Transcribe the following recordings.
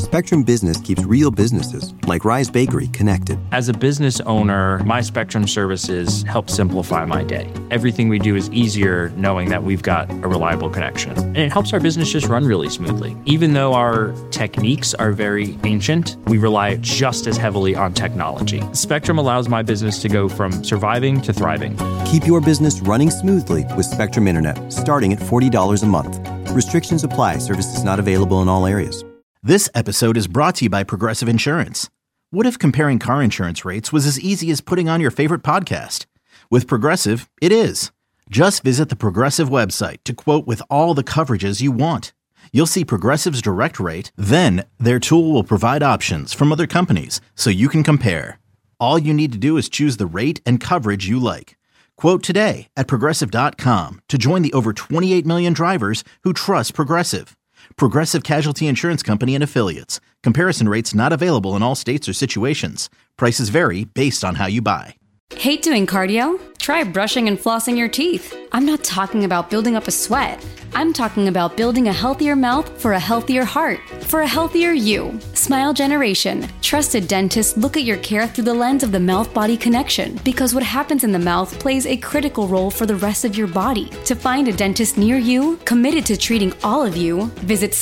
Spectrum Business keeps real businesses, like Rise Bakery, connected. As a business owner, my Spectrum services help simplify my day. Everything we do is easier knowing that we've got a reliable connection. And it helps our business just run really smoothly. Even though our techniques are very ancient, we rely just as heavily on technology. Spectrum allows my business to go from surviving to thriving. Keep your business running smoothly with Spectrum Internet, starting at $40 a month. Restrictions apply. Services not available in all areas. This episode is brought to you by Progressive Insurance. What if comparing car insurance rates was as easy as putting on your favorite podcast? With Progressive, it is. Just visit the Progressive website to quote with all the coverages you want. You'll see Progressive's direct rate, then their tool will provide options from other companies so you can compare. All you need to do is choose the rate and coverage you like. Quote today at Progressive.com to join the over 28 million drivers who trust Progressive. Progressive Casualty Insurance Company and Affiliates. Comparison rates not available in all states or situations. Prices vary based on how you buy. Hate doing cardio? Try brushing and flossing your teeth. I'm not talking about building up a sweat. I'm talking about building a healthier mouth for a healthier heart, for a healthier you. Smile Generation. Trusted dentists look at your care through the lens of the mouth-body connection, because what happens in the mouth plays a critical role for the rest of your body. To find a dentist near you, committed to treating all of you, visit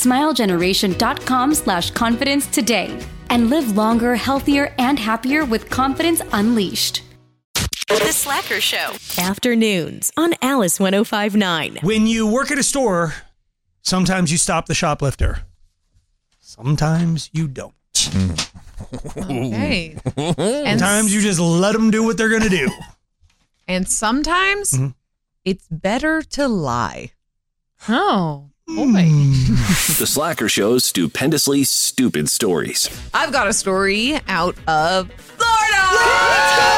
smilegeneration.com/confidence today and live longer, healthier, and happier with confidence unleashed. The Slacker Show. Afternoons on Alice 105.9. When you work at a store, sometimes you stop the shoplifter. Sometimes you don't. Okay. Sometimes you just let them do what they're going to do. And sometimes it's better to lie. Oh, boy. The Slacker Show's stupendously stupid stories. I've got a story out of Florida. Let's go!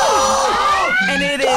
And it is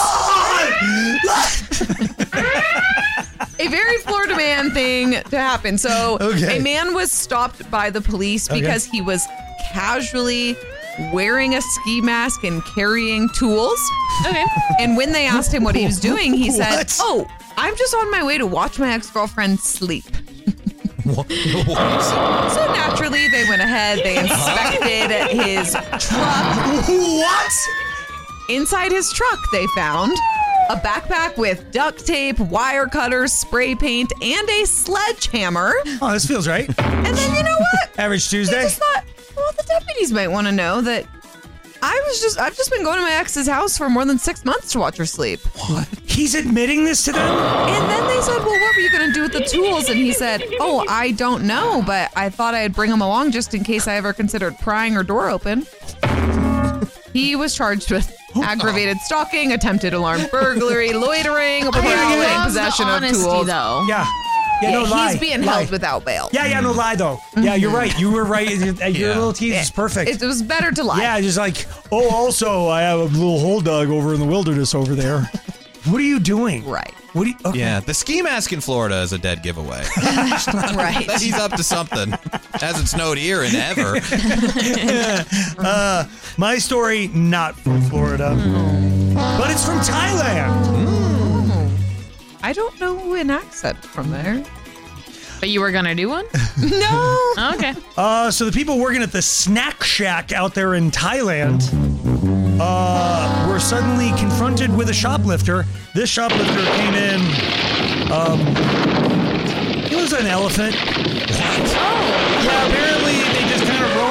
a very Florida man thing to happen. So a man was stopped by the police because he was casually wearing a ski mask and carrying tools. Okay. And when they asked him what he was doing, he said, "Oh, I'm just on my way to watch my ex-girlfriend sleep." So naturally, they went ahead, they inspected his truck. What? Inside his truck, they found a backpack with duct tape, wire cutters, spray paint, and a sledgehammer. Oh, this feels right. And then you know what? Average Tuesday. I just thought, well, the deputies might want to know that I've just been going to my ex's house for more than 6 months to watch her sleep. What? He's admitting this to them? And then they said, well, what were you going to do with the tools? And he said, oh, I don't know, but I thought I'd bring them along just in case I ever considered prying her door open. He was charged with aggravated stalking, attempted alarmed burglary, loitering, prowling, possession of tools. Though. Yeah, no lie. He's being held without bail. Yeah, no lie, though. Yeah, you're right. You were right. Your little tease is perfect. It was better to lie. Yeah, just like, oh, also, I have a little hold dog over in the wilderness over there. What are you doing? Right. What do you, okay. Yeah, the ski mask in Florida is a dead giveaway. Right. He's up to something. Hasn't snowed here in ever. My story, not from Florida, but it's from Thailand. I don't know an accent from there. But you were going to do one? No. Okay. So the people working at the snack shack out there in Thailand were suddenly confronted with a shoplifter. This shoplifter came in. He was an elephant. What? Oh. Yeah, apparently they just kind of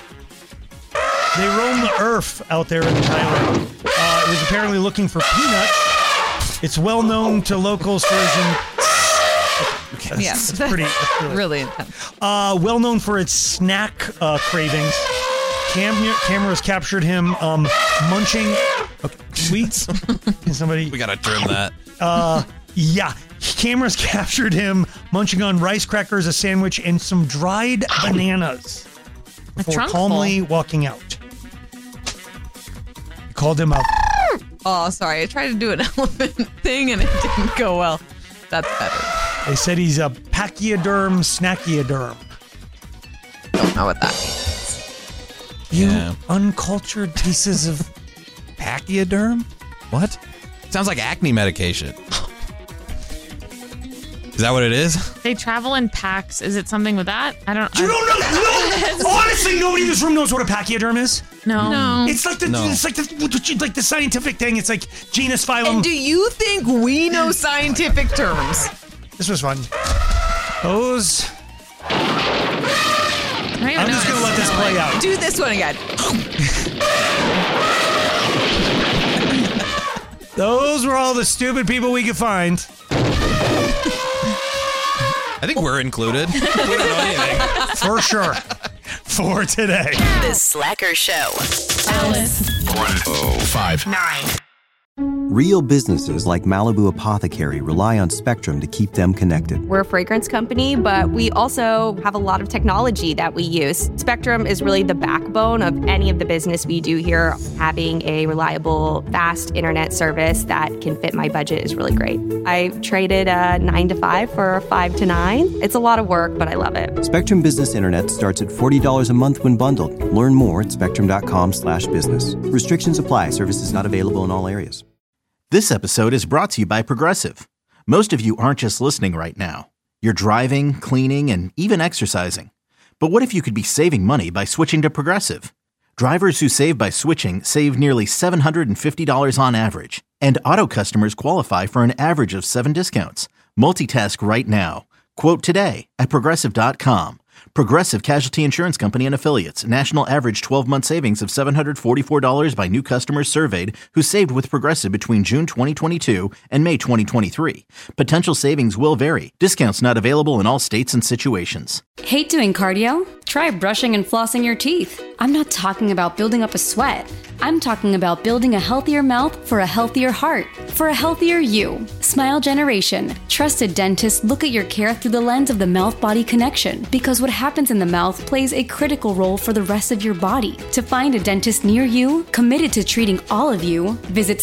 roam the earth out there in Thailand. It was apparently looking for peanuts. It's well known to locals for its Yes, that's really intense. Well known for its snack cravings. Cameras captured him munching sweets. Somebody, we gotta trim that. Yeah, cameras captured him munching on rice crackers, a sandwich, and some dried bananas before calmly walking out. He called him up. Oh, sorry. I tried to do an elephant thing and it didn't go well. That's better. They said he's a pachyderm snachyderm. Don't know what that means. You uncultured pieces of pachyderm? What? Sounds like acne medication. Is that what it is? They travel in packs. Is it something with that? I don't You don't know? No! Honestly, nobody in this room knows what a pachyderm is. No. It's like the scientific thing. It's like genus, phylum. And do you think we know scientific terms? This was fun. Those. I'm just going to let this play out. Do this one again. Those were all the stupid people we could find. I think we're included. We don't know anything. For sure. For today. The Slacker Show. Alice. 105.9. Real businesses like Malibu Apothecary rely on Spectrum to keep them connected. We're a fragrance company, but we also have a lot of technology that we use. Spectrum is really the backbone of any of the business we do here. Having a reliable, fast internet service that can fit my budget is really great. I traded a 9 to 5 for a 5 to 9. It's a lot of work, but I love it. Spectrum Business Internet starts at $40 a month when bundled. Learn more at spectrum.com/business. Restrictions apply. Services not available in all areas. This episode is brought to you by Progressive. Most of you aren't just listening right now. You're driving, cleaning, and even exercising. But what if you could be saving money by switching to Progressive? Drivers who save by switching save nearly $750 on average. And auto customers qualify for an average of 7 discounts. Multitask right now. Quote today at Progressive.com. Progressive Casualty Insurance Company and Affiliates. National average 12-month savings of $744 by new customers surveyed who saved with Progressive between June 2022 and May 2023. Potential savings will vary. Discounts not available in all states and situations. Hate doing cardio? Try brushing and flossing your teeth. I'm not talking about building up a sweat. I'm talking about building a healthier mouth for a healthier heart, for a healthier you. Smile Generation. Trusted dentists look at your care through the lens of the mouth-body connection, because what happens in the mouth plays a critical role for the rest of your body. To find a dentist near you, committed to treating all of you, visit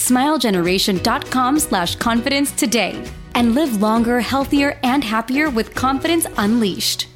smilegeneration.com/confidence today and live longer, healthier, and happier with confidence unleashed.